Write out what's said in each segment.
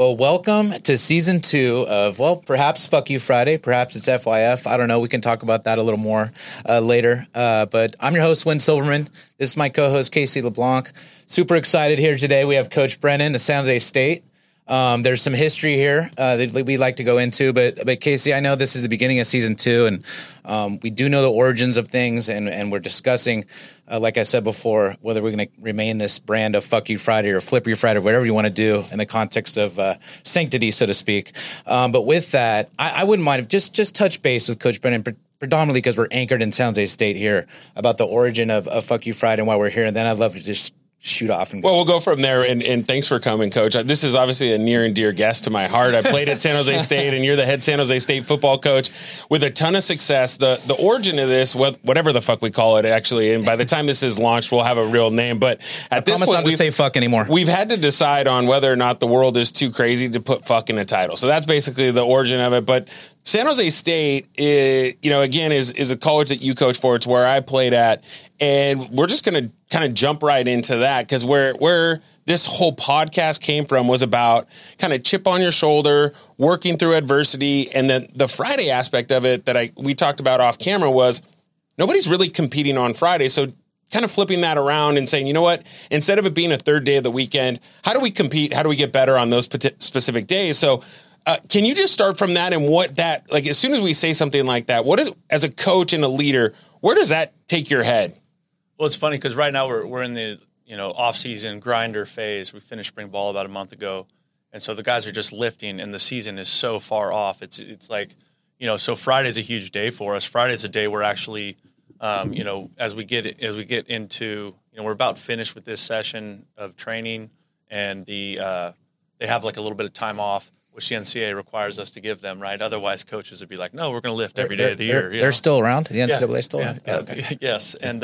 Well, welcome to season 2 of, perhaps Fuck You Friday. Perhaps it's FYF. I don't know. We can talk about that a little more later. But I'm your host, Win Silverman. This is my co-host, Casey LeBlanc. Super excited here today. We have Coach Brennan of San Jose State. There's some history here that we'd like to go into, but Casey, I know this is the beginning of season 2, and we do know the origins of things, and we're discussing, like I said before, whether we're going to remain this brand of Fuck You Friday or Flip You Friday, whatever you want to do in the context of sanctity, so to speak. But with that, I wouldn't mind if just touch base with Coach Brennan, predominantly because we're anchored in San Jose State here, about the origin of Fuck You Friday and why we're here, and then I'd love to just shoot off and go. Well, we'll go from there, and thanks for coming, Coach. This is obviously a near and dear guest to my heart. I played at San Jose State, and you're the head San Jose State football coach with a ton of success. The origin of this, whatever the fuck we call it, actually, and by the time this is launched, we'll have a real name. But at this point, not to say fuck anymore. We've had to decide on whether or not the world is too crazy to put fuck in a title. So that's basically the origin of it. But San Jose State, is a college that you coach for. It's where I played at. And we're just going to kind of jump right into that, because where this whole podcast came from was about kind of chip on your shoulder, working through adversity. And then the Friday aspect of it that we talked about off camera was nobody's really competing on Friday. So kind of flipping that around and saying, you know what, instead of it being a third day of the weekend, how do we compete? How do we get better on those specific days? So can you just start from that, and what that, like, as soon as we say something like that, what is, as a coach and a leader, where does that take your head? Well, it's funny because right now we're in the off-season grinder phase. We finished spring ball about a month ago, and so the guys are just lifting, and the season is so far off. It's like, so Friday's a huge day for us. Friday's a day we're actually, as we get into, we're about finished with this session of training, and they have like a little bit of time off, which the NCAA requires us to give them, right? Otherwise, coaches would be like, no, we're going to lift every day of the year. They're still around? The NCAA still around? Yeah. Okay. Yes. And,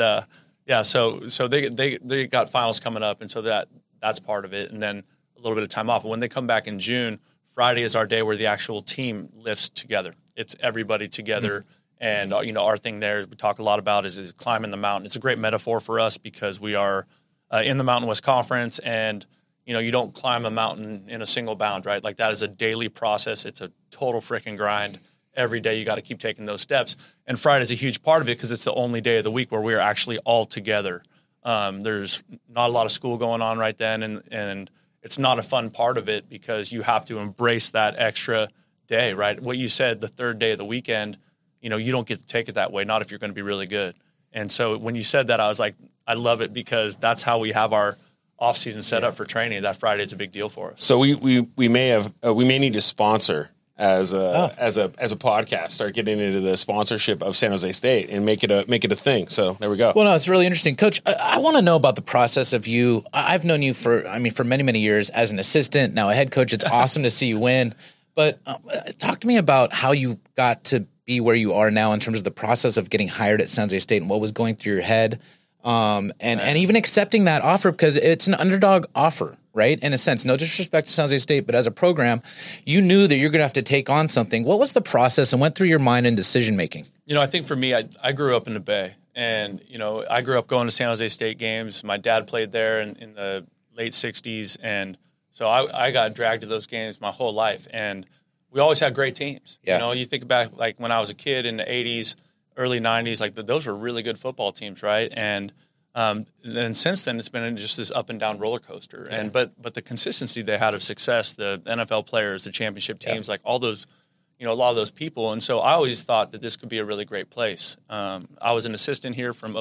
so they got finals coming up, and so that's part of it, and then a little bit of time off. But when they come back in June, Friday is our day where the actual team lifts together. It's everybody together, and, our thing there we talk a lot about is climbing the mountain. It's a great metaphor for us because we are in the Mountain West Conference, and you don't climb a mountain in a single bound, right? Like, that is a daily process. It's a total freaking grind. Every day you got to keep taking those steps. And Friday's a huge part of it because it's the only day of the week where we're actually all together. There's not a lot of school going on right then, and it's not a fun part of it because you have to embrace that extra day, right? What you said, the third day of the weekend, you don't get to take it that way, not if you're going to be really good. And so when you said that, I was like, I love it because that's how we have our off-season set up for training. That Friday is a big deal for us. So we may need to sponsor as a podcast, start getting into the sponsorship of San Jose State and make it a thing. So there we go. Well, no, it's really interesting, Coach. I want to know about the process of you. I've known you for many, many years as an assistant, now a head coach. It's awesome to see you win. But talk to me about how you got to be where you are now in terms of the process of getting hired at San Jose State and what was going through your head. And even accepting that offer, because it's an underdog offer, right? In a sense, no disrespect to San Jose State, but as a program, you knew that you're going to have to take on something. What was the process and went through your mind in decision making? I think for me, I grew up in the Bay, and I grew up going to San Jose State games. My dad played there in the late '60s, and so I got dragged to those games my whole life. And we always had great teams. Yeah. You think about like when I was a kid in the '80s. Early 90s, like those were really good football teams, right? And then since then, it's been just this up and down roller coaster. Yeah. And but the consistency they had of success, the NFL players, the championship teams, like all those, a lot of those people. And so I always thought that this could be a really great place. I was an assistant here from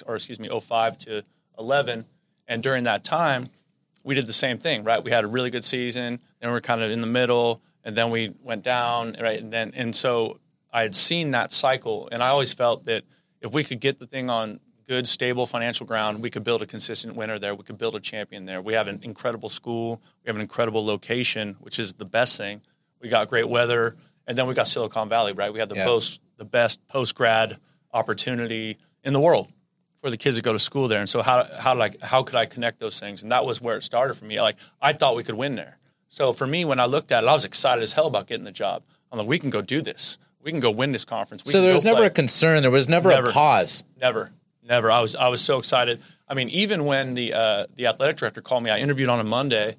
05 to 11, and during that time, we did the same thing, right? We had a really good season, then we're kind of in the middle, and then we went down, right? And so I had seen that cycle, and I always felt that if we could get the thing on good, stable financial ground, we could build a consistent winner there. We could build a champion there. We have an incredible school. We have an incredible location, which is the best thing. We got great weather, and then we got Silicon Valley, right? We had the best post-grad opportunity in the world for the kids that go to school there. And so how could I connect those things? And that was where it started for me. Like, I thought we could win there. So for me, when I looked at it, I was excited as hell about getting the job. I'm like, we can go do this. We can go win this conference. So there was never a concern. There was never a pause. Never. I was so excited. I mean, even when the athletic director called me, I interviewed on a Monday,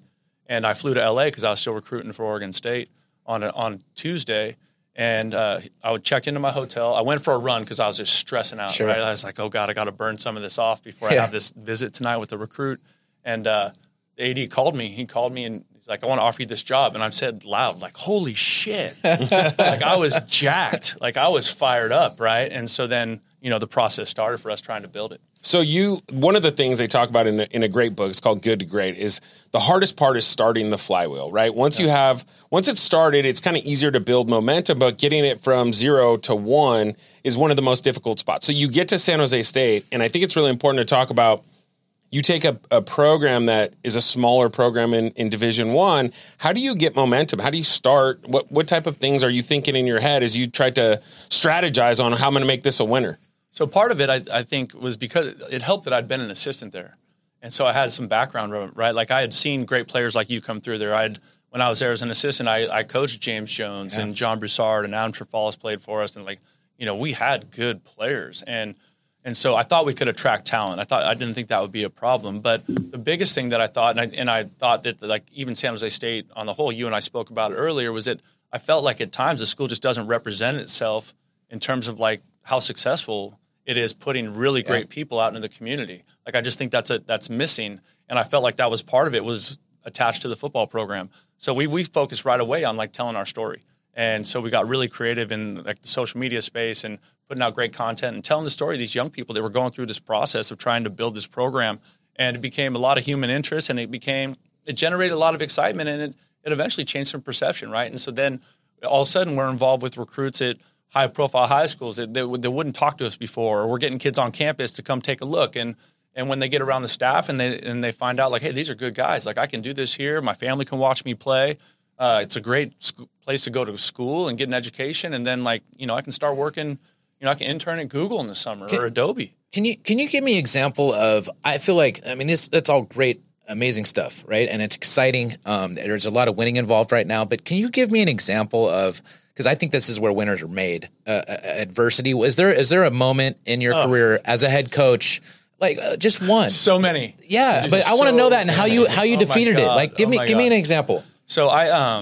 And I flew to LA because I was still recruiting for Oregon State on Tuesday. And I would check into my hotel. I went for a run because I was just stressing out. Sure. Right? I was like, oh, God, I got to burn some of this off before I have this visit tonight with the recruit. And the AD called me. He called me and he's like, I want to offer you this job. And I said loud, like, holy shit. Like, I was jacked. Like, I was fired up, right? And so then, the process started for us trying to build it. So one of the things they talk about in a great book, it's called Good to Great, is the hardest part is starting the flywheel, right? Once it's started, it's kind of easier to build momentum, but getting it from 0 to 1 is one of the most difficult spots. So you get to San Jose State, and I think it's really important to talk about, you take a program that is a smaller program in Division I. How do you get momentum? How do you start? What type of things are you thinking in your head as you try to strategize on how I'm going to make this a winner? So part of it, I think, was because it helped that I'd been an assistant there. And so I had some background, right? Like, I had seen great players like you come through there. When I was there as an assistant, I coached James Jones and John Broussard, and Adam Trefallis played for us. And, we had good players. And so I thought we could attract talent. I didn't think that would be a problem. But the biggest thing that I thought, and I thought that, like, even San Jose State on the whole, you and I spoke about it earlier, was that I felt like at times the school just doesn't represent itself in terms of, like, how successful it is putting really great people out into the community. Like, I just think that's missing. And I felt like that was part of it, was attached to the football program. So we focused right away on, like, telling our story. And so we got really creative in, like, the social media space and putting out great content and telling the story of these young people that were going through this process of trying to build this program. And it became a lot of human interest, and it generated a lot of excitement, and it eventually changed some perception, right? And so then all of a sudden we're involved with recruits at high-profile high schools that wouldn't talk to us before, or we're getting kids on campus to come take a look. And when they get around the staff and they find out, like, hey, these are good guys. Like, I can do this here. My family can watch me play. It's a great place to go to school and get an education. And then, like, I can start working. I can intern at Google in the summer or Adobe. Can you give me an example of? I feel like, that's all great, amazing stuff, right? And it's exciting. There's a lot of winning involved right now. But can you give me an example of? Because I think this is where winners are made. Adversity. Is there a moment in your career as a head coach, like, just one? So many. Yeah, but I want to know that and how you defeated it. Like, give me an example. So I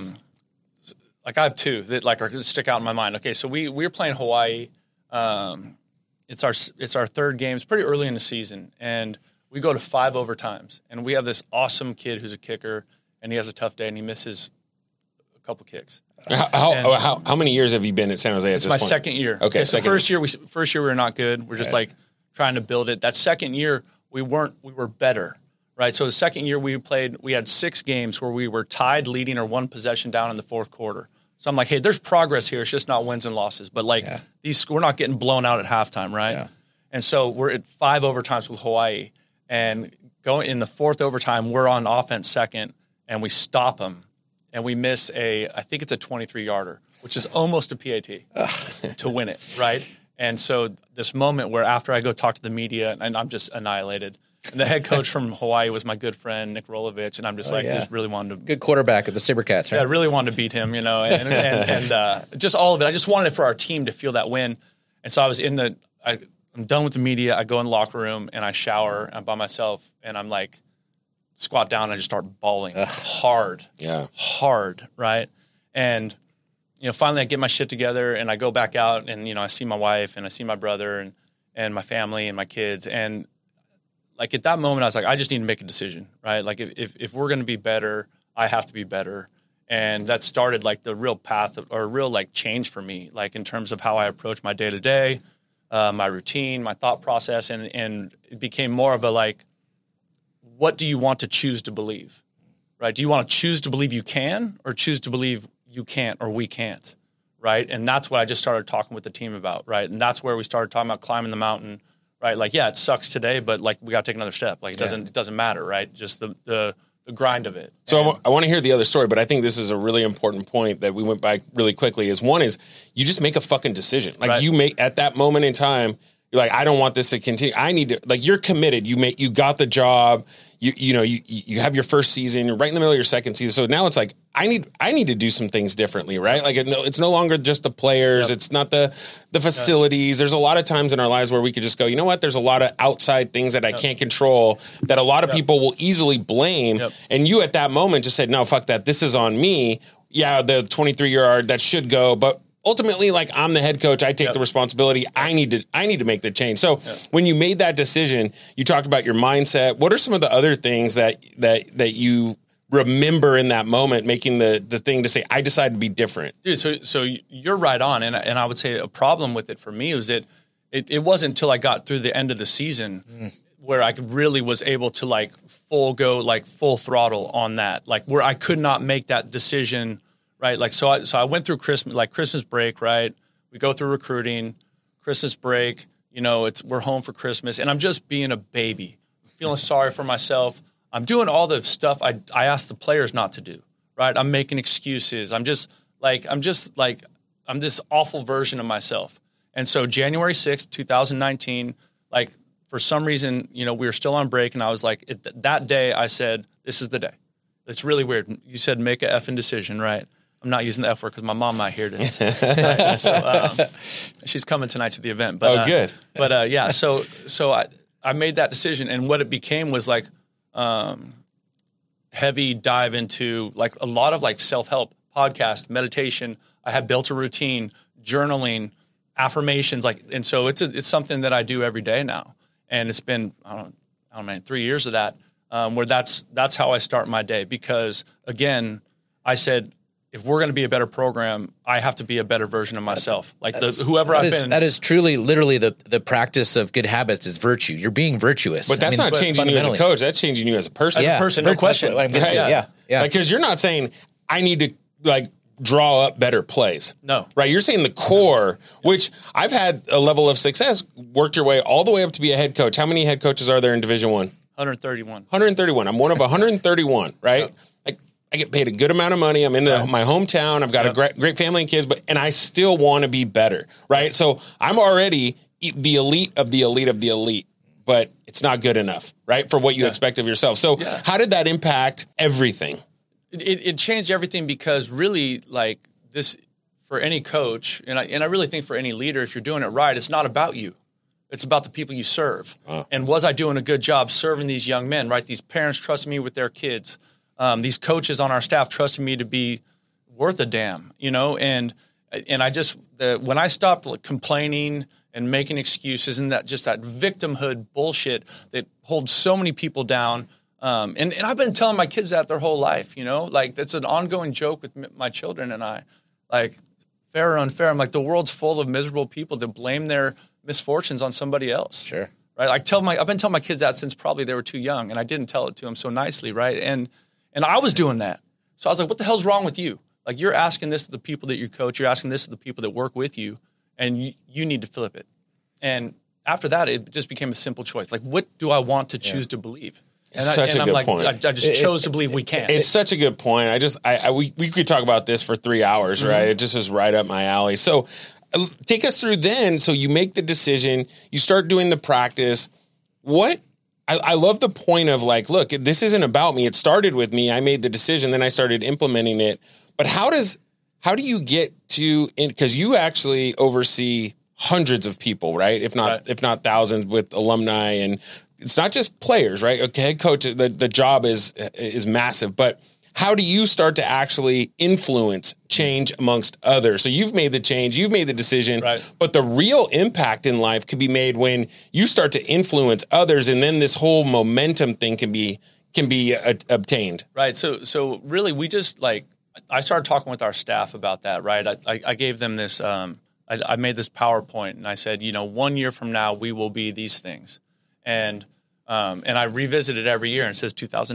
have two that, like, are stick out in my mind. Okay, so we were playing Hawaii. It's our third game. It's pretty early in the season, and we go to 5 overtimes. And we have this awesome kid who's a kicker, and he has a tough day, and he misses a couple kicks. How many years have you been at San Jose at this point? It's my second year. Okay, so first year we were not good. We're just like trying to build it. That second year we were better, right? So the second year we had 6 games where we were tied, leading, or 1 possession down in the fourth quarter. So I'm like, hey, there's progress here. It's just not wins and losses, but we're not getting blown out at halftime, right? Yeah. And so we're at 5 overtimes with Hawaii, and going in the fourth overtime, we're on offense second, and we stop them. And we miss I think it's a 23-yarder, which is almost a PAT to win it, right? And so this moment where after I go talk to the media, and I'm just annihilated. And the head coach from Hawaii was my good friend, Nick Rolovich, and I'm just just really wanted to. Good quarterback of the SaberCats, right? Yeah, I really wanted to beat him, and just all of it. I just wanted it for our team to feel that win. And so I was I'm done with the media. I go in the locker room, and I shower. I'm by myself, and I'm like, squat down and I just start bawling hard, right? And, finally I get my shit together and I go back out and, I see my wife and I see my brother and my family and my kids. And, like, at that moment I was like, I just need to make a decision, right? Like, if we're going to be better, I have to be better. And that started, like, the real path or real, like, change for me, like, in terms of how I approach my day-to-day, my routine, my thought process. And it became more of a, like, what do you want to choose to believe, right? Do you want to choose to believe you can, or choose to believe you can't or we can't, right? And that's what I just started talking with the team about, right? And that's where we started talking about climbing the mountain, right? Like, yeah, it sucks today, but, like, we got to take another step. Like, it doesn't matter, right? Just the grind of it. So I want to hear the other story, but I think this is a really important point that we went by really quickly. One is you just make a fucking decision. Like, you make at that moment in time. You're like, I don't want this to continue. I need to, like, you're committed. You got the job. you have your first season, you're right in the middle of your second season. So now it's like, I need to do some things differently, right? Like it's no longer just the players. It's not the facilities. There's a lot of times in our lives where we could just go, you know what? There's a lot of outside things that I can't control that a lot of people will easily blame. And you at that moment just said, no, fuck that. This is on me. Yeah, the 23-year-old that should go, but ultimately, like, I'm the head coach. I take the responsibility. I need to make the change. So when you made that decision, you talked about your mindset. What are some of the other things that you remember in that moment, making the thing to say, I decided to be different? Dude, so you're right on. And I would say a problem with it for me was that it wasn't until I got through the end of the season where I really was able to like full throttle on that, like where I could not make that decision. Right. Like, so I went through Christmas break, right? We go through recruiting, Christmas break, we're home for Christmas, and I'm just being a baby, feeling sorry for myself. I'm doing all the stuff I asked the players not to do, right? I'm making excuses. I'm this awful version of myself. And so January 6th, 2019, like, for some reason, we were still on break, and I was like, that day I said, this is the day. It's really weird. You said make a effing decision, right? I'm not using the F word because my mom might hear this. Right? So she's coming tonight to the event. But, good. But yeah, so I made that decision, and what it became was like heavy dive into like a lot of like self-help, podcast, meditation. I have built a routine, journaling, affirmations, and so it's something that I do every day now, and it's been I don't know 3 years of that, where that's how I start my day, because again, I said, if we're going to be a better program, I have to be a better version of myself. Like whoever I've been. That is truly, literally the practice of good habits is virtue. You're being virtuous. But that's not changing you as a coach. That's changing you as a person. As a person, no question. What I'm getting to. Yeah. Because you're not saying, I need to like draw up better plays. No. Right? You're saying the core, which I've had a level of success, worked your way all the way up to be a head coach. How many head coaches are there in Division I? 131. 131. I'm one of 131, right? Yeah. I get paid a good amount of money. I'm in my hometown. I've got a great family and kids, and I still want to be better, right? So I'm already the elite of the elite of the elite, but it's not good enough, right, for what you expect of yourself. So how did that impact everything? It changed everything, because really, like, this, for any coach, and I really think for any leader, if you're doing it right, it's not about you. It's about the people you serve. And was I doing a good job serving these young men, right? These parents trusting me with their kids. These coaches on our staff trusted me to be worth a damn, and I just, when I stopped complaining and making excuses and that victimhood bullshit that holds so many people down. And I've been telling my kids that their whole life, like that's an ongoing joke with my children and I, like, fair or unfair. I'm like, the world's full of miserable people that blame their misfortunes on somebody else. Sure. Right. I've been telling my kids that since probably they were too young, and I didn't tell it to them so nicely. Right. And I was doing that. So I was like, what the hell's wrong with you? Like, you're asking this to the people that you coach. You're asking this to the people that work with you, and you need to flip it. And after that, it just became a simple choice. Like, what do I want to choose to believe? And such a good point. I just chose to believe we can. It's such a good point. We could talk about this for 3 hours, right? It just is right up my alley. So take us through then. So you make the decision, you start doing the practice. I love the point of like, look, this isn't about me. It started with me. I made the decision, then I started implementing it. But how do you get to, because you actually oversee hundreds of people, right? If not thousands, with alumni, and it's not just players, right? Okay, head coach, the job is massive, but how do you start to actually influence change amongst others? So you've made the change, you've made the decision, but the real impact in life could be made when you start to influence others, and then this whole momentum thing can be obtained. Right. So really, we just I started talking with our staff about that. Right. I gave them this. I made this PowerPoint, and I said, 1 year from now, we will be these things, and I revisit it every year, and it says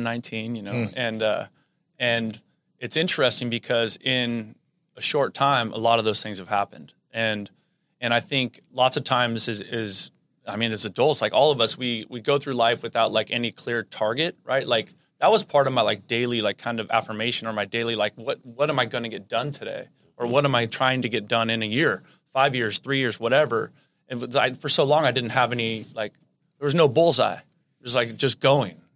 2019. And it's interesting because in a short time, a lot of those things have happened. And I think lots of times as adults, like all of us, we go through life without like any clear target, right? Like that was part of my like daily, like kind of affirmation, or my daily, like, what am I going to get done today? Or what am I trying to get done in a year, 5 years, 3 years, whatever. And for so long, I didn't have any, like, there was no bullseye. It was like just going.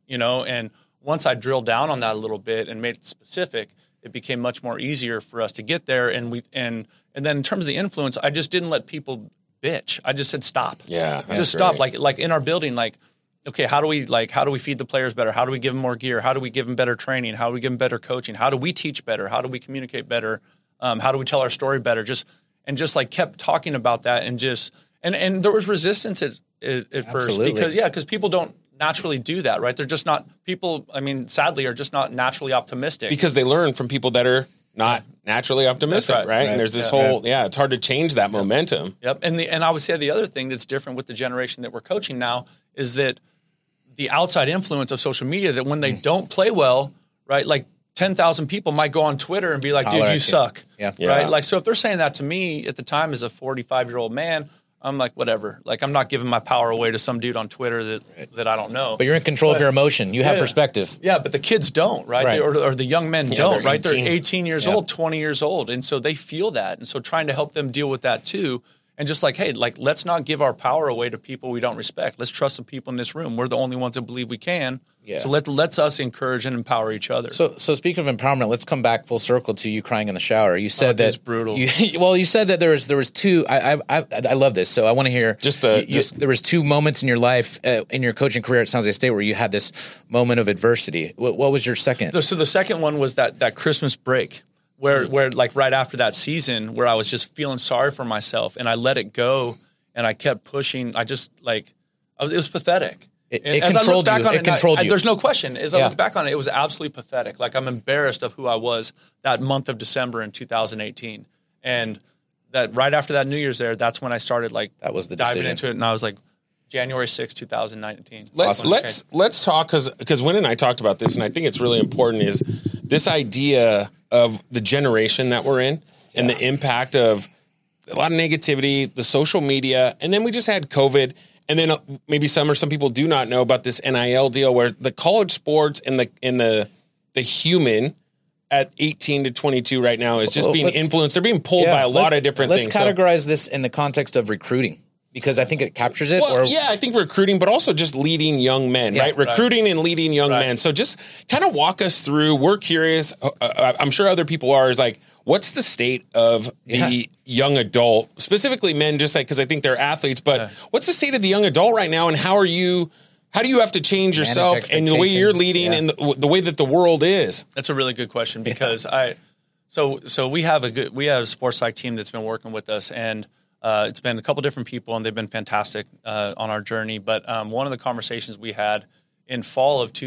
and once I drilled down on that a little bit and made it specific, it became much more easier for us to get there. And then in terms of the influence, I just didn't let people bitch. I just said, stop. Yeah. Just stop. Like in our building, okay, how do we feed the players better? How do we give them more gear? How do we give them better training? How do we give them better coaching? How do we teach better? How do we communicate better? How do we tell our story better? Just kept talking about that and there was resistance at first because people don't naturally do that, right? They're just not people. I mean, sadly, are just not naturally optimistic because they learn from people that are not naturally optimistic, right? And there's this it's hard to change that momentum. Yep. And I would say the other thing that's different with the generation that we're coaching now is that the outside influence of social media, that when they don't play well, right? Like 10,000 people might go on Twitter and be like, dude, you suck. Yeah. Right. Like, so if they're saying that to me at the time as a 45-year-old man, I'm like, whatever. Like, I'm not giving my power away to some dude on Twitter that I don't know. But you're in control of your emotion. You have perspective. Yeah, but the kids don't, right? Or the young men don't, right? They're 18 years old, 20 years old. And so they feel that. And so trying to help them deal with that too. And just like, hey, let's not give our power away to people we don't respect. Let's trust the people in this room. We're the only ones that believe we can. Yeah. So let's us encourage and empower each other. So speaking of empowerment, let's come back full circle to you crying in the shower. You said that it's brutal. You said that there was two. I love this. So I want to hear. There was two moments in your life in your coaching career at San Jose State where you had this moment of adversity. What was your second? So the second one was that Christmas break. Where like right after that season where I was just feeling sorry for myself and I let it go and I kept pushing. It was pathetic. It controlled you. It controlled you. There's no question. As I look back on it, it was absolutely pathetic. Like I'm embarrassed of who I was that month of December in 2018. And that right after that New Year's that's when I started that was the diving into it. And I was like, January 6, 2019. Let's talk because Wynn and I talked about this, and I think it's really important is this idea of the generation that we're in and the impact of a lot of negativity, the social media, and then we just had COVID, and then maybe some people do not know about this NIL deal where the college sports and the human at 18 to 22 right now is just being influenced. They're being pulled by a lot of different things. Let's categorize this in the context of recruiting. Because I think it captures it. I think recruiting, but also just leading young men, right? Recruiting and leading young men. So just kind of walk us through. We're curious. I'm sure other people are. Is like, what's the state of the young adult, specifically men? Just because I think they're athletes, but what's the state of the young adult right now, and how do you have to change yourself and the way you're leading and the way that the world is? That's a really good question because so we have a sports psych team that's been working with us and. It's been a couple different people, and they've been fantastic on our journey. But one of the conversations we had in fall of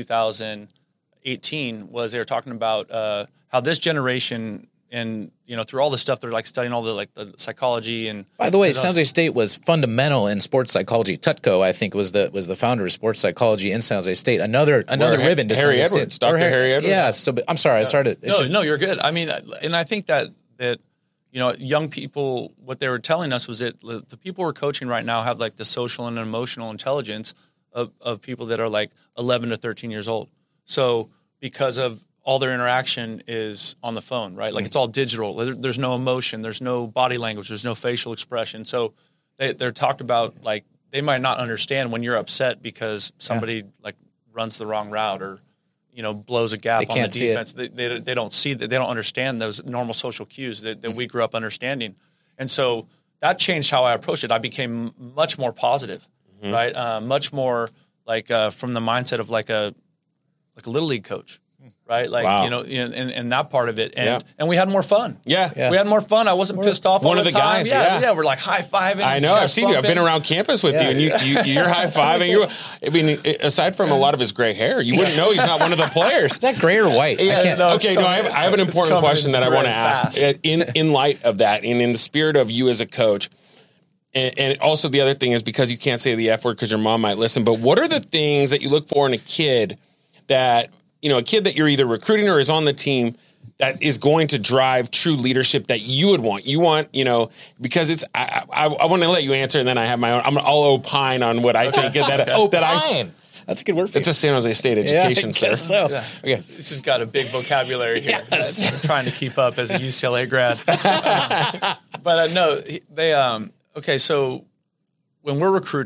2018 was they were talking about how this generation, and through all the stuff they're studying all the psychology and. By the way, San Jose State was fundamental in sports psychology. Tutko, I think, was the founder of sports psychology in San Jose State. Another ribbon to Harry Edwards, Dr. Harry Edwards. Yeah. So, but I'm sorry, I started. No, you're good. I mean, and I think that. Young people, what they were telling us was that the people we're coaching right now have the social and emotional intelligence of people that are 11 to 13 years old. So because of all their interaction is on the phone, right? It's all digital. There's no emotion. There's no body language. There's no facial expression. So they're talked about they might not understand when you're upset because somebody runs the wrong route or blows a gap on the defense. They don't see that. They don't understand those normal social cues that we grew up understanding. And so that changed how I approached it. I became much more positive, right? Much more from the mindset of a little league coach. Right, and that part of it, and we had more fun. Yeah, we had more fun. I wasn't pissed off. One all of the time. guys, we're high fiving. I know. I've seen you. I've been around campus with you, and you're high fiving. Aside from a lot of his gray hair, you wouldn't know he's not one of the players. Is that gray or white? I have an important question that I want to ask. In light of that, and in the spirit of you as a coach. And also the other thing is because you can't say the F word because your mom might listen. But what are the things that you look for in a kid that? A kid that you're either recruiting or is on the team that is going to drive true leadership that you would want. You want, because it's, I want to let you answer and then I have my own, I'll opine on what I think. Opine. That's a good word for It's a San Jose State education, sir. So. Yeah. Okay. This has got a big vocabulary here. Yes. I'm trying to keep up as a UCLA grad. But no, they, okay, so when we're recruiting,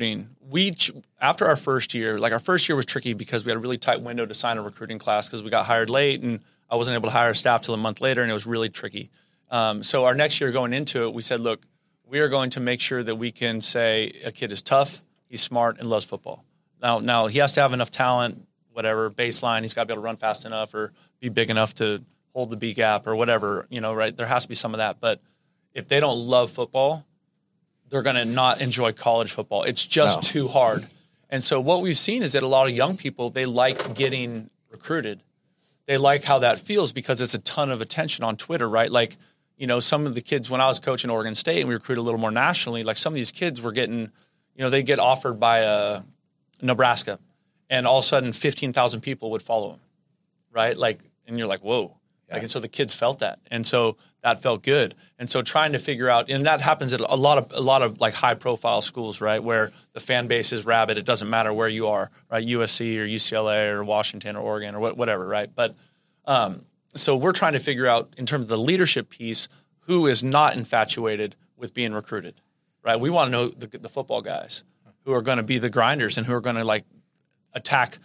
after our first year, like our first year was tricky because we had a really tight window to sign a recruiting class because we got hired late and I wasn't able to hire staff till a month later, and it was really tricky. So our next year going into it, we said, look, we are going to make sure that we can say a kid is tough, he's smart, and loves football. Now he has to have enough talent, whatever, baseline. He's got to be able to run fast enough or be big enough to hold the B gap or whatever, right? There has to be some of that. But if they don't love football, they're going to not enjoy college football. It's just too hard. And so what we've seen is that a lot of young people, they like getting recruited. They like how that feels because it's a ton of attention on Twitter, right? Like, some of the kids, when I was coaching Oregon State and we recruited a little more nationally, like some of these kids were getting, they get offered by Nebraska, and all of a sudden 15,000 people would follow them, right? Like, and you're like, whoa. Yeah. Like, and so the kids felt that. And so that felt good. And so trying to figure out, and that happens at a lot of like high profile schools, right? Where the fan base is rabid. It doesn't matter where you are, right? USC or UCLA or Washington or Oregon or whatever, right? But so we're trying to figure out in terms of the leadership piece, who is not infatuated with being recruited, right? We want to know the football guys who are going to be the grinders and who are going to like attack,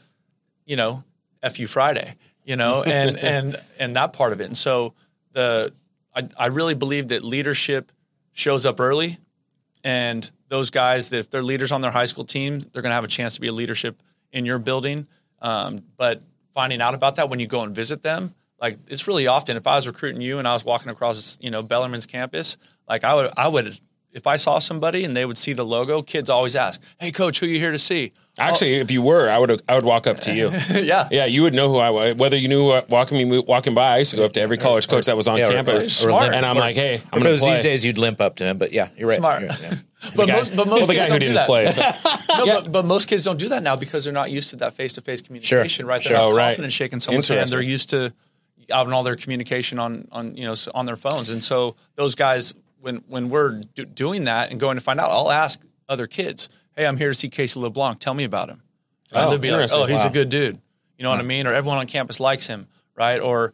FU Friday, and that part of it. And so I really believe that leadership shows up early, and those guys, that if they're leaders on their high school team, they're going to have a chance to be a leadership in your building. But finding out about that when you go and visit them, like it's really often, if I was recruiting you and I was walking across, Bellarmine's campus, like I would, if I saw somebody and they would see the logo, kids always ask, "Hey, coach, who are you here to see?" Actually, if you were, I would walk up to you. Yeah, you would know who I was. Whether you knew walking by, I used to go up to every college coach that was on campus, smart. And I'm like, "Hey, I'm going to play." These days, you'd limp up to him, but yeah, you're right. Smart. But most the guy who didn't play. So. But most kids don't do that now because they're not used to that face-to-face communication, right? They're not confident in shaking someone's hand. They're used to having all their communication on their phones, and so those guys, when we're doing that and going to find out, I'll ask other kids, "Hey, I'm here to see Casey LeBlanc. Tell me about him." And they'll be like, "Oh, he's a good dude." You know what I mean? Or everyone on campus likes him, right? Or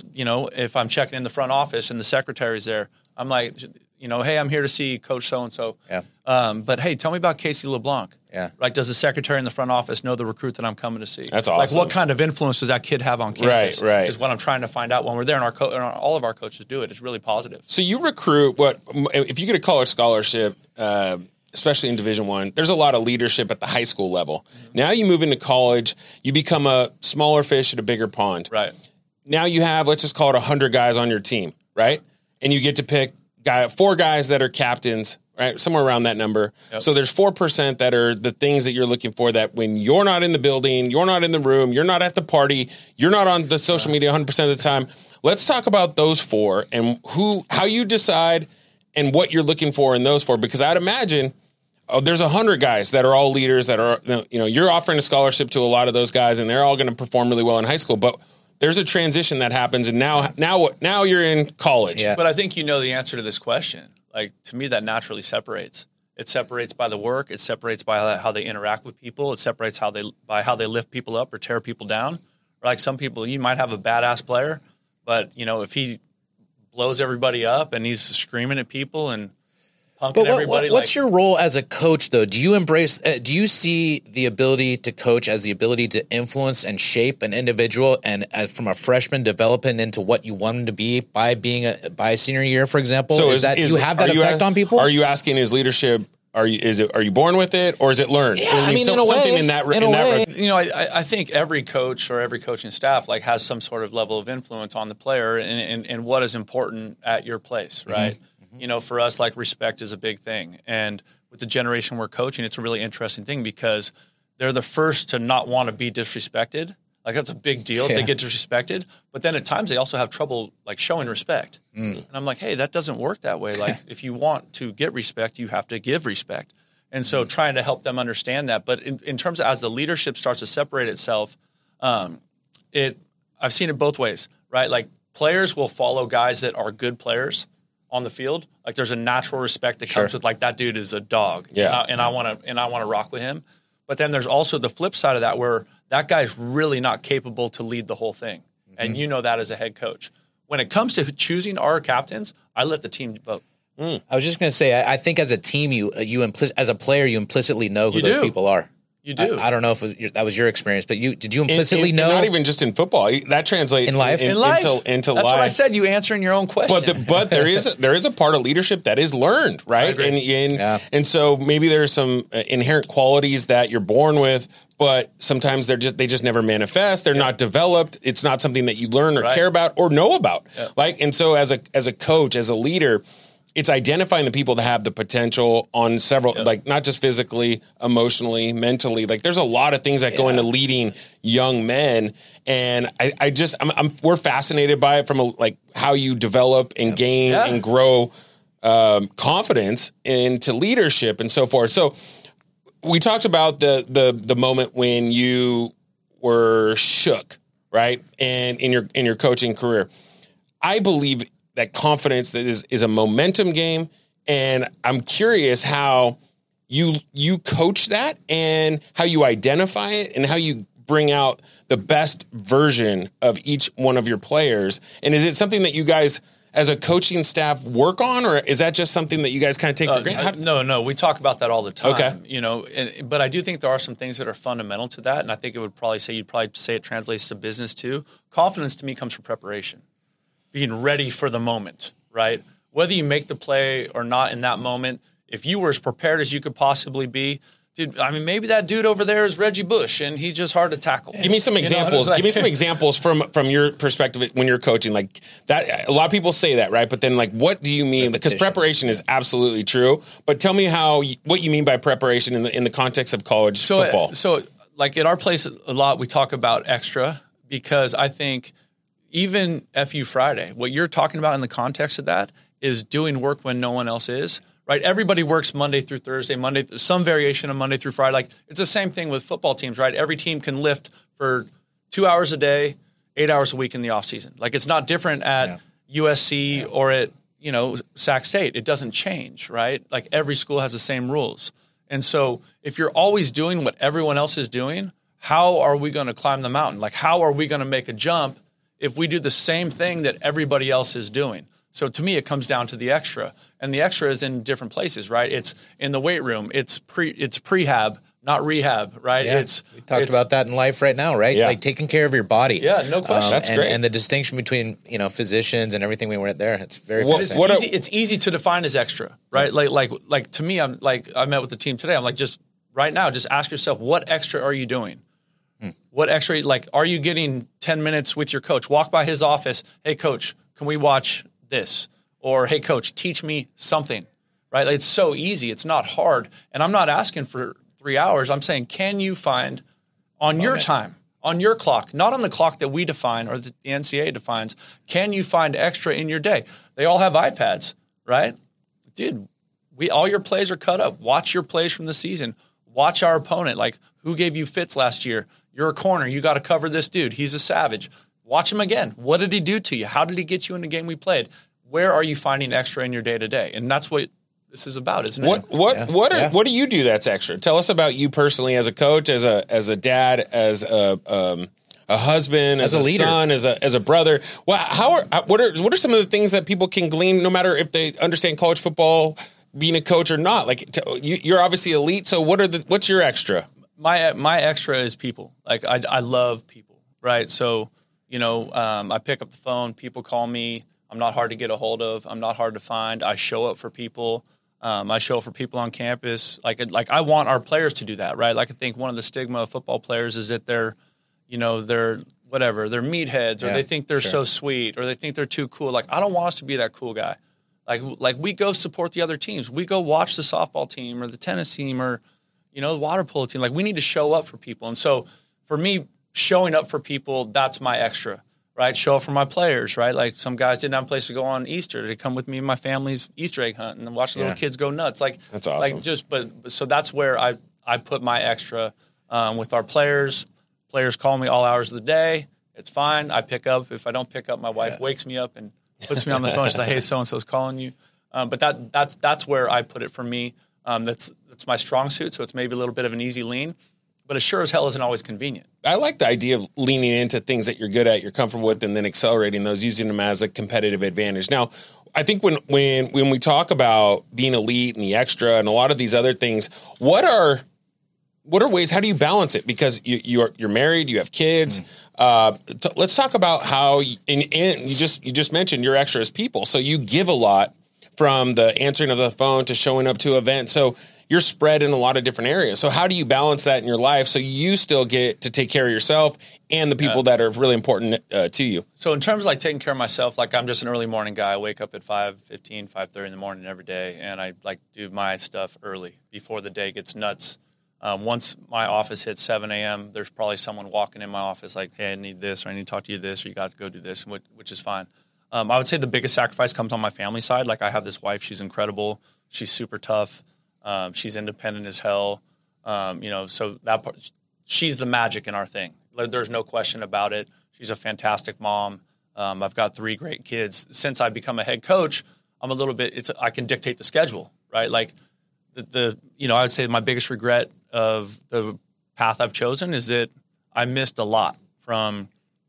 if I'm checking in the front office and the secretary's there, I'm like, "Hey, I'm here to see Coach so-and-so. Yeah. But hey, tell me about Casey LeBlanc." Yeah. Like, does the secretary in the front office know the recruit that I'm coming to see? That's awesome. Like, what kind of influence does that kid have on campus? Right. Is what I'm trying to find out when we're there, and all of our coaches do it. It's really positive. So you recruit if you get a college scholarship, especially in Division I, there's a lot of leadership at the high school level. Mm-hmm. Now you move into college, you become a smaller fish at a bigger pond. Right. Now you have, let's just call it 100 guys on your team, right? And you get to pick 4 guys that are captains, right? Somewhere around that number. Yep. So there's 4% that are the things that you're looking for, that when you're not in the building, you're not in the room, you're not at the party, you're not on the social media 100% of the time. Let's talk about those 4 and how you decide and what you're looking for in those 4, because I'd imagine there's 100 guys that are all leaders that are, you're offering a scholarship to a lot of those guys and they're all going to perform really well in high school, but there's a transition that happens, and now you're in college. Yeah. But I think the answer to this question. Like, to me, that naturally separates. It separates by the work. It separates by how they interact with people. It separates by how they lift people up or tear people down. Or like some people, you might have a badass player, but if he blows everybody up and he's screaming at people and punking everybody. What's your role as a coach, though? Do you embrace? Do you see the ability to coach as the ability to influence and shape an individual, and from a freshman developing into what you want him to be by by senior year, for example? So do you have that effect on people? Are you asking, is leadership? Are you born with it, or is it learned? Yeah, I mean, in a way. I think every coach or every coaching staff has some sort of level of influence on the player and what is important at your place, right? Mm-hmm. For us, respect is a big thing. And with the generation we're coaching, it's a really interesting thing because they're the first to not want to be disrespected. That's a big deal if they get disrespected. But then at times they also have trouble, showing respect. Mm. And I'm like, hey, that doesn't work that way. If you want to get respect, you have to give respect. And so trying to help them understand that. But in terms of as the leadership starts to separate itself, I've seen it both ways, right? Players will follow guys that are good players on the field. There's a natural respect that comes with that dude is a dog. Yeah. And I want to rock with him. But then there's also the flip side of that where that guy's really not capable to lead the whole thing. Mm-hmm. And that as a head coach. When it comes to choosing our captains, I let the team vote. I was just going to say, I think as a team, as a player, you implicitly know who those people are. You do. I don't know if that was your experience, but did you implicitly know? Not even just in football. That translates in life. Into That's life. what I said. You answering your own question. But there is a part of leadership that is learned, right? And so maybe there's some inherent qualities that you're born with, but sometimes they just never manifest. They're not developed. It's not something that you learn or care about or know about. Yeah. And so as a coach, as a leader, it's identifying the people that have the potential on several, not just physically, emotionally, mentally. There's a lot of things that go into leading young men, and we're fascinated by it from how you develop and gain and grow confidence into leadership and so forth. So we talked about the moment when you were shook, right, and in your coaching career. I believe that confidence is a momentum game, and I'm curious how you coach that and how you identify it and how you bring out the best version of each one of your players. And is it something that you guys as a coaching staff work on, or is that just something that you guys kind of take for granted? No, we talk about that all the time. Okay. But I do think there are some things that are fundamental to that, and I think you'd probably say it translates to business too. Confidence to me comes from preparation. Being ready for the moment, right? Whether you make the play or not in that moment, if you were as prepared as you could possibly be, dude, maybe that dude over there is Reggie Bush and he's just hard to tackle. Give me some examples. Give me some examples from your perspective when you're coaching. That, a lot of people say that, right? But then what do you mean? Because preparation is absolutely true. But tell me what you mean by preparation in the context of college football. So at our place a lot, we talk about extra, because I think even FU Friday, what you're talking about in the context of that is doing work when no one else is, right? Everybody works Monday through Thursday, some variation of Monday through Friday. It's the same thing with football teams, right? Every team can lift for 2 hours a day, 8 hours a week in the off season. It's not different at USC or at, Sac State. It doesn't change, right? Every school has the same rules. And so if you're always doing what everyone else is doing, how are we going to climb the mountain? How are we going to make a jump if we do the same thing that everybody else is doing? So to me, it comes down to the extra, and the extra is in different places, right? It's in the weight room. It's prehab, not rehab, right? Yeah. We talked about that in life right now, right? Yeah. Taking care of your body. Yeah, no question. That's great. And the distinction between physicians and everything we went there, it's very it's easy to define as extra, right? Like to me, I met with the team today. I'm just right now, just ask yourself, what extra are you doing? What extra, are you getting 10 minutes with your coach? Walk by his office. Hey, coach, can we watch this? Or, hey, coach, teach me something, right? It's so easy. It's not hard. And I'm not asking for 3 hours. I'm saying, can you find on your time, on your clock, not on the clock that we define or the NCAA defines, can you find extra in your day? They all have iPads, right? Dude, all your plays are cut up. Watch your plays from the season. Watch our opponent. Who gave you fits last year? You're a corner. You got to cover this dude. He's a savage. Watch him again. What did he do to you? How did he get you in the game we played? Where are you finding extra in your day-to-day? And that's what this is about, isn't it? What do you do that's extra? Tell us about you personally as a coach, as a dad, as a husband, as a leader, son, as a brother. What are some of the things that people can glean, no matter if they understand college football, being a coach or not? You're obviously elite, so what's your extra? My extra is people. I love people, right? So, I pick up the phone, people call me. I'm not hard to get a hold of. I'm not hard to find. I show up for people. I show up for people on campus. I want our players to do that, right? I think one of the stigma of football players is that they're meatheads, or they think they're so sweet, or they think they're too cool. I don't want us to be that cool guy. We go support the other teams. We go watch the softball team or the tennis team or the water polo team. We need to show up for people. And so for me, showing up for people, that's my extra, right? Show up for my players, right? Some guys didn't have a place to go on Easter. They come with me and my family's Easter egg hunt and then watch the little kids go nuts. That's awesome. So that's where I put my extra with our players. Players call me all hours of the day. It's fine. I pick up. If I don't pick up, my wife wakes me up and puts me on the phone. She's like, hey, so-and-so's calling you. But that's where I put it for me. That's my strong suit, so it's maybe a little bit of an easy lean, but it sure as hell isn't always convenient. I like the idea of leaning into things that you're good at, you're comfortable with, and then accelerating those, using them as a competitive advantage. Now, I think when we talk about being elite and the extra and a lot of these other things, what are ways? How do you balance it? Because you're married, you have kids. Let's talk about how. And you just mentioned you're extra as people, so you give a lot from the answering of the phone to showing up to events. So you're spread in a lot of different areas. So how do you balance that in your life so you still get to take care of yourself and the people that are really important to you? So in terms of like taking care of myself, like I'm just an early morning guy. I wake up at 5:15, 5:30 in the morning every day, and I like do my stuff early before the day gets nuts. Once my office hits 7 a.m., there's probably someone walking in my office like, hey, I need this, or I need to talk to you this, or you got to go do this, which is fine. I would say the biggest sacrifice comes on my family side. Like I have this wife, she's incredible. She's super tough. She's independent as hell. So that part, she's the magic in our thing. There's no question about it. She's a fantastic mom. I've got 3 great kids. Since I've become a head coach, I'm a little bit, I can dictate the schedule, right? Like I would say my biggest regret of the path I've chosen is that I missed a lot from,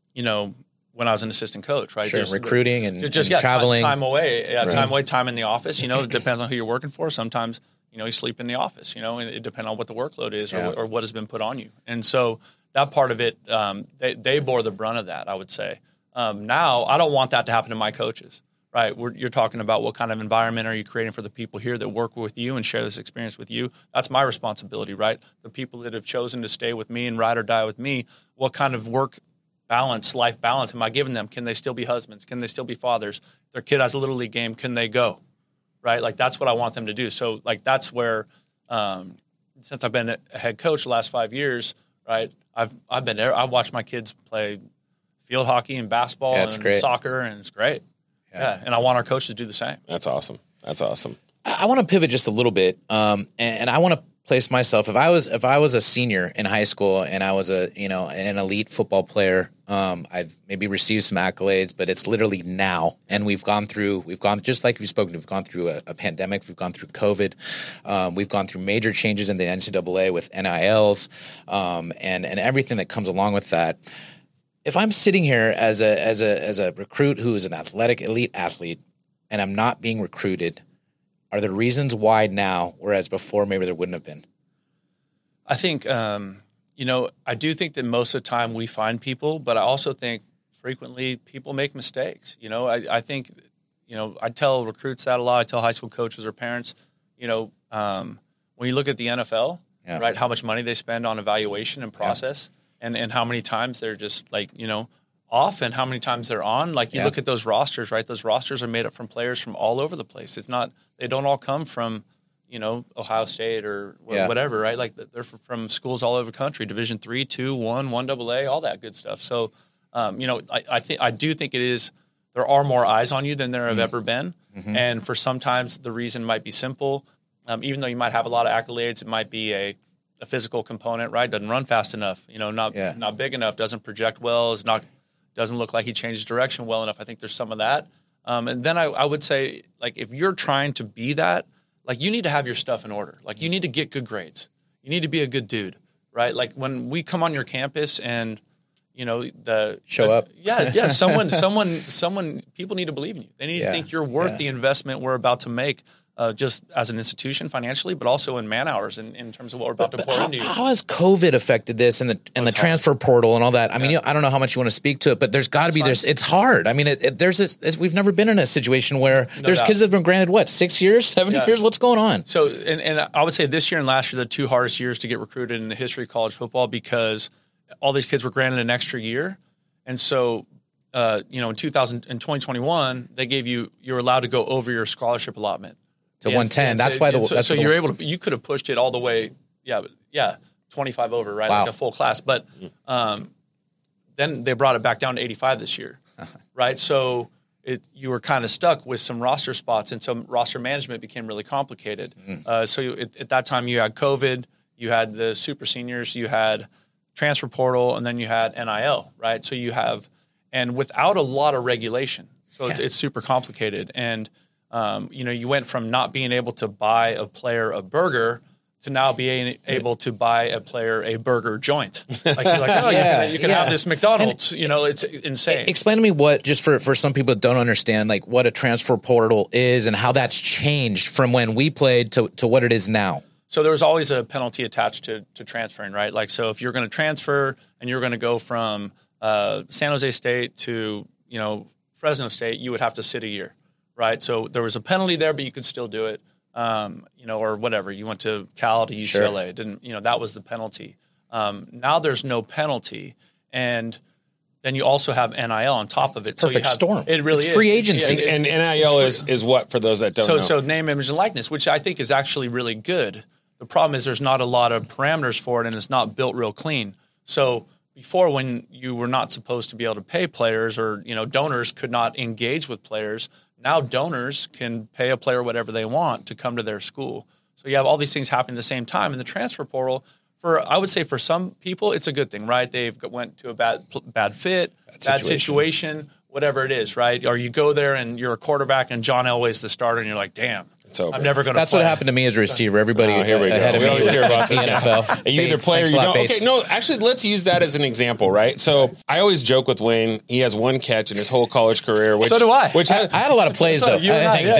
when I was an assistant coach, right? Sure, recruiting and traveling. Time away. Yeah, right. Time away, time in the office. It depends on who you're working for. Sometimes, you sleep in the office, and it depends on what the workload is or what has been put on you. And so that part of it, they bore the brunt of that, I would say. Now, I don't want that to happen to my coaches, right? You're talking about what kind of environment are you creating for the people here that work with you and share this experience with you. That's my responsibility, right? The people that have chosen to stay with me and ride or die with me, what kind of life balance am I giving them? Can they still be husbands? Can they still be fathers? Their kid has a Little League game. Can they go? Right? Like, that's what I want them to do. So, like, that's where, since I've been a head coach the last 5 years, right, I've been there. I've watched my kids play field hockey and basketball and soccer, and it's great. Yeah. And I want our coaches to do the same. That's awesome. I want to pivot just a little bit, and I want to place myself. If I was a senior in high school and I was an elite football player, I've maybe received some accolades, but it's literally now. And we've gone just like we've spoken. We've gone through a pandemic. We've gone through COVID. We've gone through major changes in the NCAA with NILs, and everything that comes along with that. If I'm sitting here as a recruit who is an elite athlete, and I'm not being recruited, are there reasons why now, whereas before maybe there wouldn't have been? I think, I do think that most of the time we find people, but I also think frequently people make mistakes. I think, I tell recruits that a lot. I tell high school coaches or parents, when you look at the NFL, right, how much money they spend on evaluation and process, and how many times they're just like, off and how many times they're on. Like you look at those rosters, right? Those rosters are made up from players from all over the place. They don't all come from, Ohio State or whatever, right? Like they're from schools all over the country, Division III, II, I, AA, all that good stuff. So, I do think there are more eyes on you than there have ever been. Mm-hmm. And for sometimes the reason might be simple. Even though you might have a lot of accolades, it might be a physical component, right? Doesn't run fast enough, not big enough, doesn't project well, doesn't look like he changes direction well enough. I think there's some of that. And then I would say, like, if you're trying to be that, like, you need to have your stuff in order. Like, you need to get good grades. You need to be a good dude, right? Like, when we come on your campus and, show up. Yeah. Someone, people need to believe in you. They need to think you're worth the investment we're about to make. Just as an institution financially, but also in man hours in terms of what we're about to pour into you. How has COVID affected this and the transfer portal and all that? I mean, I don't know how much you want to speak to it, but there's got to be it's hard. I mean, we've never been in a situation where kids that have been granted 6 years, 7 years. What's going on? So, and I would say this year and last year, the 2 hardest years to get recruited in the history of college football because all these kids were granted an extra year, and so. In 2021, they gave you're allowed to go over your scholarship allotment. So 110. That's why you're able to. You could have pushed it all the way. 25 over, right? Wow. Like a full class. But then they brought it back down to 85 this year, right? So you were kind of stuck with some roster spots, and some roster management became really complicated. At that time, you had COVID, you had the super seniors, you had transfer portal, and then you had NIL, right? So you have, and without a lot of regulation, so it's super complicated. And you went from not being able to buy a player a burger to now be able to buy a player a burger joint. Like, you're like, oh, you can have this McDonald's. And, it's insane. Explain to me what, just for some people that don't understand, like what a transfer portal is and how that's changed from when we played to what it is now. So there was always a penalty attached to transferring, right? Like, so if you're going to transfer and you're going to go from San Jose State to, Fresno State, you would have to sit a year, right? So there was a penalty there, but you could still do it. Or whatever. You went to Cal to UCLA. Sure. Didn't, that was the penalty. Now there's no penalty. And then you also have NIL on top of it. Perfect storm. It really is. Free agency. And NIL is what, for those that don't know? So name, image, and likeness, which I think is actually really good. The problem is there's not a lot of parameters for it, and it's not built real clean. So before, when you were not supposed to be able to pay players, or, donors could not engage with players, now donors can pay a player whatever they want to come to their school. So you have all these things happening at the same time. In the transfer portal, I would say for some people, it's a good thing, right? They've went to a bad fit, bad situation, whatever it is, right? Or you go there and you're a quarterback and John Elway's the starter and you're like, damn. I'm never going to. That's what happened to me as a receiver. Everybody ahead of me always hear about the NFL. You either play or you don't. Okay, no, actually, let's use that as an example, right? So I always joke with Wayne. He has one catch in his whole college career. Which, so do I. Which I had a lot of plays though. Okay.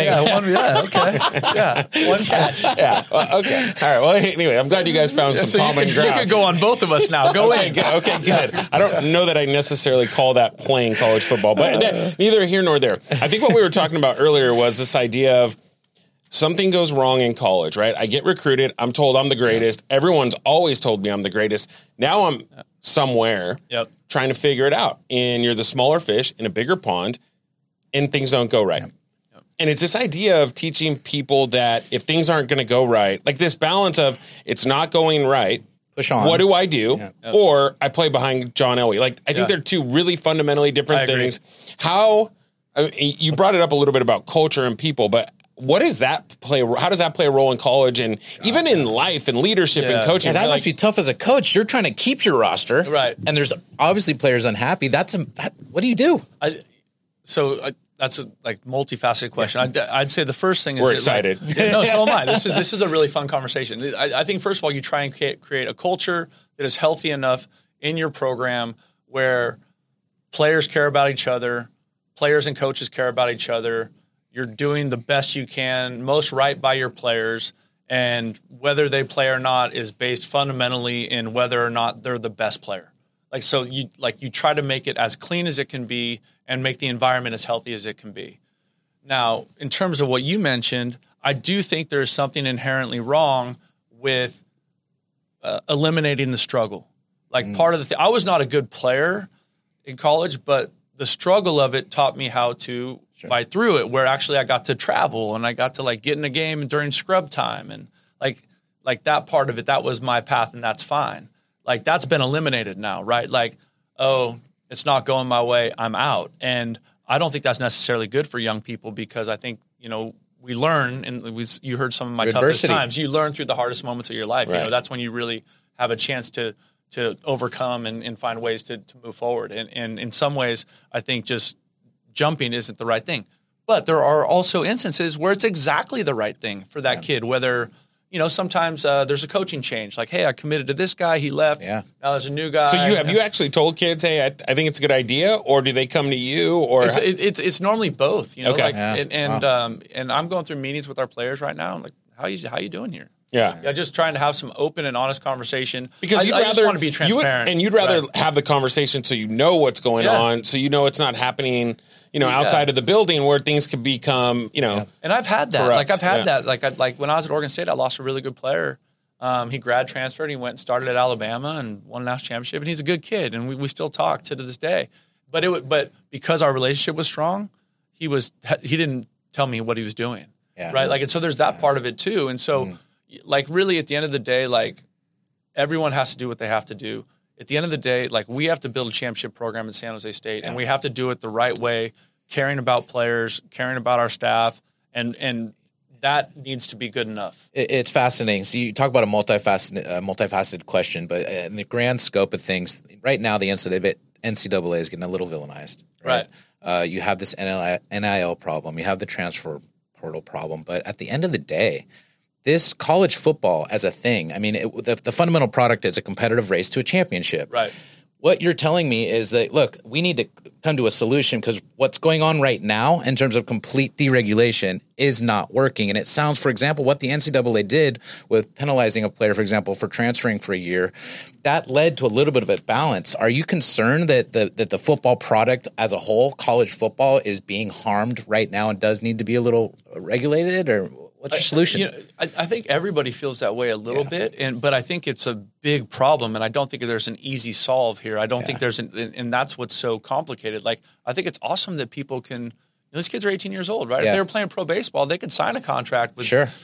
One catch. Yeah. Okay. All right. Well, anyway, I'm glad you guys found some common ground. You could go on both of us now. Go in. Okay, good. I don't know that I necessarily call that playing college football, but neither here nor there. I think what we were talking about earlier was this idea of something goes wrong in college, right? I get recruited. I'm told I'm the greatest. Everyone's always told me I'm the greatest. Now I'm somewhere trying to figure it out. And you're the smaller fish in a bigger pond, and things don't go right. And it's this idea of teaching people that if things aren't going to go right, like this balance of it's not going right, push on. What do I do? Or I play behind John Elway. Like, I think they're two really fundamentally different things. How, you brought it up a little bit about culture and people, but what does that play? How does that play a role in college and even in life and leadership and coaching? That must be tough as a coach. You're trying to keep your roster, right? And there's obviously players unhappy. What do you do? That's a multifaceted question. I'd say the first thing is we're excited. No, so am I. This is a really fun conversation. I think first of all, you try and create a culture that is healthy enough in your program where players care about each other, players and coaches care about each other. You're doing the best you can, most right by your players, and whether they play or not is based fundamentally in whether or not they're the best player. You try to make it as clean as it can be and make the environment as healthy as it can be. Now, in terms of what you mentioned, I do think there's something inherently wrong with eliminating the struggle. Part of the thing, I was not a good player in college, but the struggle of it taught me how to fight through it, where actually I got to travel and I got to get in a game during scrub time. And like that part of it, that was my path, and that's fine. That's been eliminated now, right? It's not going my way, I'm out. And I don't think that's necessarily good for young people, because I think, we learn, and you heard some of my toughest times. You learn through the hardest moments of your life. Right. That's when you really have a chance to overcome and find ways to move forward. And in some ways, I think just jumping isn't the right thing. But there are also instances where it's exactly the right thing for that kid, whether, sometimes there's a coaching change. Hey, I committed to this guy, he left. Yeah. Now there's a new guy. So have you actually told kids, hey, I think it's a good idea, or do they come to you? Or it's normally both. Okay. And I'm going through meetings with our players right now. I'm like, how you doing here? Yeah, just trying to have some open and honest conversation, because I just want to be transparent. You'd rather have the conversation so you know what's going on, so it's not happening, outside of the building where things could become, And I've had that. Corrupt. I've had that. Like when I was at Oregon State, I lost a really good player. He grad transferred. He went and started at Alabama and won a national championship. And he's a good kid, and we still talk to this day. But because our relationship was strong, he didn't tell me what he was doing. Yeah. Right. And so there's that part of it too. And so. Really, at the end of the day, everyone has to do what they have to do. At the end of the day, we have to build a championship program in San Jose State, and we have to do it the right way, caring about players, caring about our staff, and that needs to be good enough. It's fascinating. So you talk about a multifaceted question, but in the grand scope of things, right now the NCAA is getting a little villainized. Right. You have this NIL problem. You have the transfer portal problem. But at the end of the day, this college football as a thing, I mean, the fundamental product is a competitive race to a championship. Right. What you're telling me is that, look, we need to come to a solution because what's going on right now in terms of complete deregulation is not working. And it sounds, for example, what the NCAA did with penalizing a player, for example, for transferring for a year, that led to a little bit of a balance. Are you concerned that the football product as a whole, college football, is being harmed right now and does need to be a little regulated, or what's your solution? I think everybody feels that way a little bit, but I think it's a big problem, and I don't think there's an easy solve here. I don't think there's and that's what's so complicated. Like, I think it's awesome that people can. These kids are 18 years old, right? Yeah. If they were playing pro baseball, they could sign a contract with, Sure.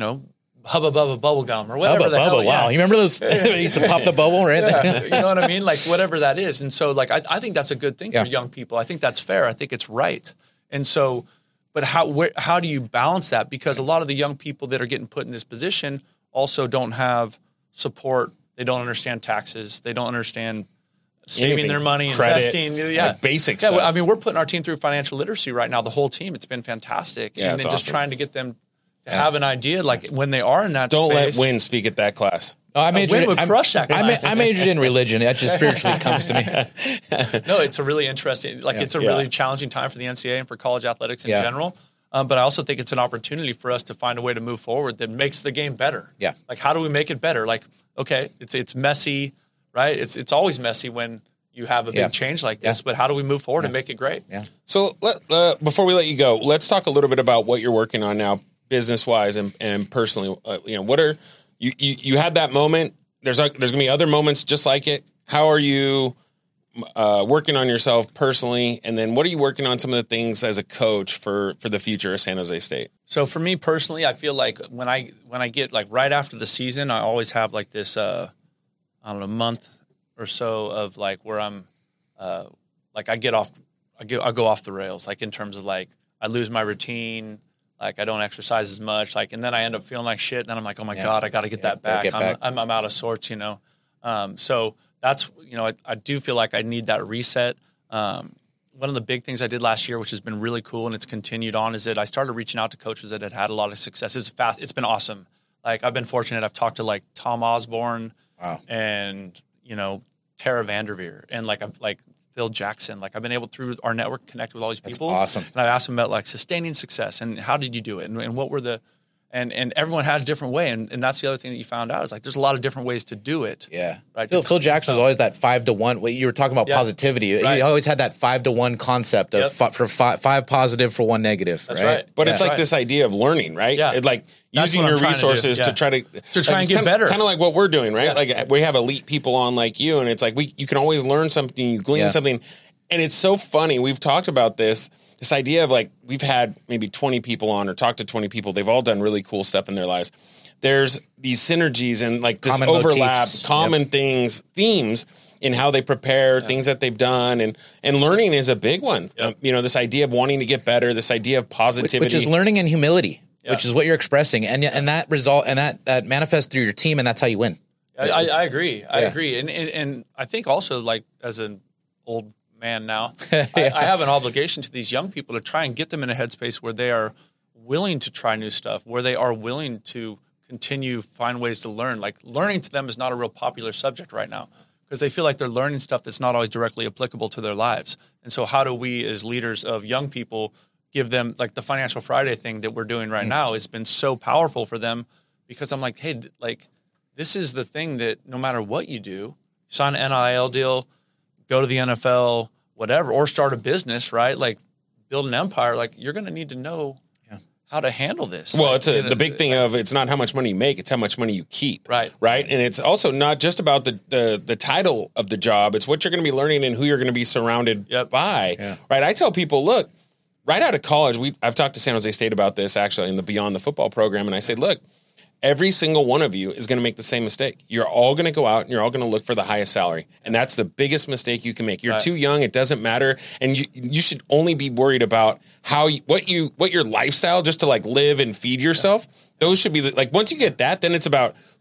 Hubba Bubba Bubble Gum or whatever the hell. Wow, you remember those? They used to pop the bubble, right? Yeah, you know what I mean? Like, whatever that is. And so, like, I think that's a good thing for young people. I think that's fair. I think it's right. And so, but how do you balance that? Because a lot of the young people that are getting put in this position also don't have support. They don't understand taxes. They don't understand saving their money, credit, investing. like basic stuff. I mean, we're putting our team through financial literacy right now. The whole team. It's been fantastic. Yeah, and then it's just awesome. trying to get them to have an idea, like when they are in that Don't space. let Win speak at that class. No, I Win would crush that class. I majored in religion. That just spiritually comes to me. No, it's a really interesting, it's a really challenging time for the NCAA and for college athletics in general. But I also think it's an opportunity for us to find a way to move forward that makes the game better. Yeah. Like, how do we make it better? Like, okay, it's messy, right? It's always messy when you have a big change like this, but how do we move forward and make it great? Yeah. So before we let you go, let's talk a little bit about what you're working on now, business wise and personally. What are you had that moment? There's going to be other moments just like it. How are you working on yourself personally, and then what are you working on? Some of the things as a coach for the future of San Jose State. So for me personally, I feel like when I get like right after the season, I always have like this month or so of like where I'm like I go off the rails, like in terms of like I lose my routine, like I don't exercise as much, like, and then I end up feeling like shit. And then I'm like, oh my God, I got to get that back. I'm out of sorts, So that's, I do feel like I need that reset. One of the big things I did last year, which has been really cool and it's continued on, is that I started reaching out to coaches that had a lot of success. It's been awesome. Like, I've been fortunate. I've talked to like Tom Osborne and, Tara Vanderveer and like Phil Jackson. Like, I've been able through our network connect with all these people. That's awesome. And I've asked them about like sustaining success and how did you do it and what were and everyone had a different way. And that's the other thing that you found out is like there's a lot of different ways to do it. Yeah. Right. Phil Jackson was always that 5-to-1. What you were talking about positivity. Right. He always had that 5-to-1 concept of for five positive for one negative. That's right. But it's like this idea of learning, right? Yeah. Like using your resources to try and get better. Kind of like what we're doing, right? Like we have elite people on like you, and it's like you can always learn something, you glean something. And it's so funny. We've talked about this idea of like we've had maybe 20 people on or talked to 20 people. They've all done really cool stuff in their lives. There's these synergies and like this common overlap, motifs. common themes in how they prepare, things that they've done. And learning is a big one. This idea of wanting to get better, this idea of positivity. Which is learning and humility, which is what you're expressing. And that result, and that manifests through your team, and that's how you win. I agree. I agree. And I think also, like, as an old man now, I have an obligation to these young people to try and get them in a headspace where they are willing to try new stuff, where they are willing to continue, find ways to learn. Like, learning to them is not a real popular subject right now because they feel like they're learning stuff that's not always directly applicable to their lives. And so how do we as leaders of young people give them, like the Financial Friday thing that we're doing right now has been so powerful for them because I'm like, hey, like, this is the thing that no matter what you do, sign an NIL deal, go to the NFL, whatever, or start a business, right? Like, build an empire. Like, you're going to need to know how to handle this. Well, it's the big thing of it's not how much money you make, it's how much money you keep. Right. Right. And it's also not just about the title of the job. It's what you're going to be learning and who you're going to be surrounded by. Yeah. Right. I tell people, look, right out of college, I've talked to San Jose State about this actually in the Beyond the Football program. And I said, look, every single one of you is going to make the same mistake. You're all going to go out and you're all going to look for the highest salary. And that's the biggest mistake you can make. You're too young. It doesn't matter. And you should only be worried about what your lifestyle just to like live and feed yourself. Those should be like, once you get that, then it's about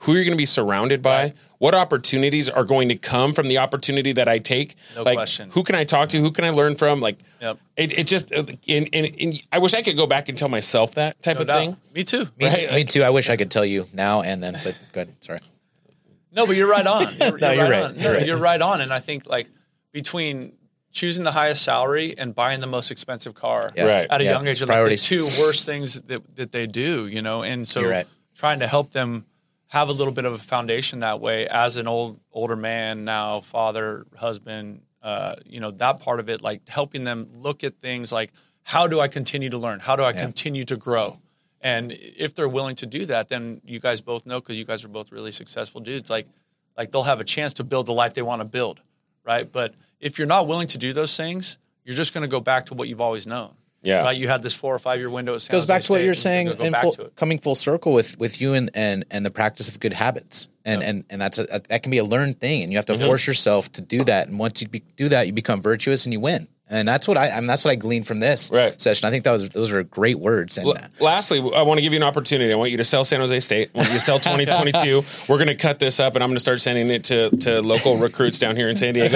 who you're going to be surrounded by, what opportunities are going to come from the opportunity that I take. No like, question. Who can I talk to? Who can I learn from? Like, Yep. it just, and I wish I could go back and tell myself that type of thing. Me too. Me too. I wish I could tell you now and then, but go ahead. Sorry. No, but you're right on. You're right. on. No, you're right on. And I think like between choosing the highest salary and buying the most expensive car Right. at a young age are like the Priorities. two worst things that they do, you know? And so You're right. trying to help them have a little bit of a foundation that way as an older man now, father, husband, you know, that part of it, like helping them look at things like, how do I continue to learn? How do I continue to grow? And if they're willing to do that, then you guys both know, because you guys are both really successful dudes, like they'll have a chance to build the life they want to build, right? But if you're not willing to do those things, you're just going to go back to what you've always known. Yeah. Right? You had this 4 or 5 year window. It Goes back to what you're saying, Go back to it. coming full circle with you and the practice of good habits, and that's that can be a learned thing, and you have to force yourself to do that. And once you do that, you become virtuous and you win. And that's what I gleaned from this session. I think those are great words. And lastly, I want to give you an opportunity. I want you to sell San Jose State. I want you to sell 2022. We're going to cut this up, and I'm going to start sending it to local recruits down here in San Diego.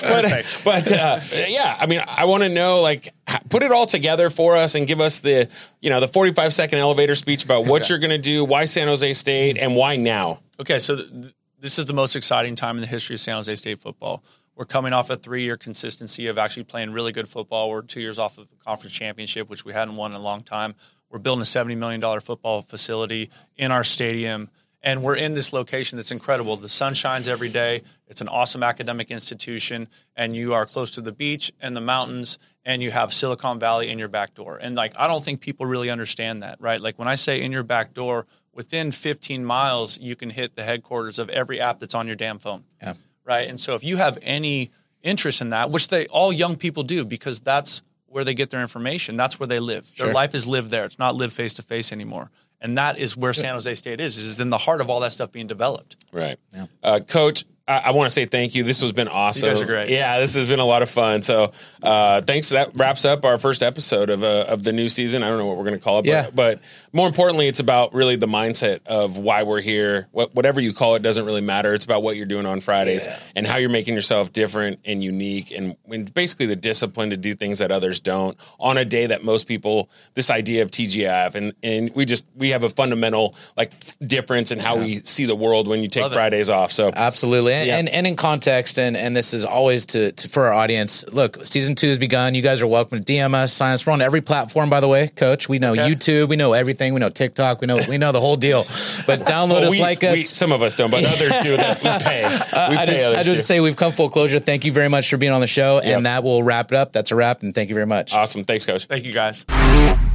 But yeah, I mean, I want to know, like, put it all together for us and give us the 45-second elevator speech about what you're going to do, why San Jose State, and why now. Okay, so this is the most exciting time in the history of San Jose State football. We're coming off a 3-year consistency of actually playing really good football. We're 2 years off of the conference championship, which we hadn't won in a long time. We're building a $70 million football facility in our stadium, and we're in this location that's incredible. The sun shines every day. It's an awesome academic institution, and you are close to the beach and the mountains, and you have Silicon Valley in your back door. And, like, I don't think people really understand that, right? Like, when I say in your back door, within 15 miles, you can hit the headquarters of every app that's on your damn phone. Yeah. Right. And so if you have any interest in that, which all young people do, because that's where they get their information, that's where they live. Their life is lived there. It's not lived face to face anymore. And that is where San Jose State is in the heart of all that stuff being developed. Right. Yeah. Coach, I want to say thank you. This has been awesome. You guys are great. Yeah, this has been a lot of fun. So thanks. That wraps up our first episode of the new season. I don't know what we're going to call it, but more importantly, it's about really the mindset of why we're here. Whatever you call it doesn't really matter. It's about what you're doing on Fridays and how you're making yourself different and unique, and basically the discipline to do things that others don't on a day that most people, this idea of TGIF, and we have a fundamental difference in how we see the world when you take Fridays off. So absolutely. And in context, and this is always for our audience. Look, season 2 has begun. You guys are welcome to DM us, sign us. We're on every platform, by the way, Coach. We know YouTube, we know everything, we know TikTok, we know the whole deal. But download us, like us. Some of us don't, but others do. That we pay. I just say we've come full closure. Thank you very much for being on the show, and that will wrap it up. That's a wrap, and thank you very much. Awesome. Thanks, Coach. Thank you, guys.